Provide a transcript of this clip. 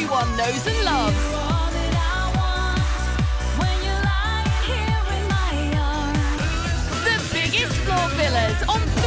everyone knows and loves. The biggest floor fillers on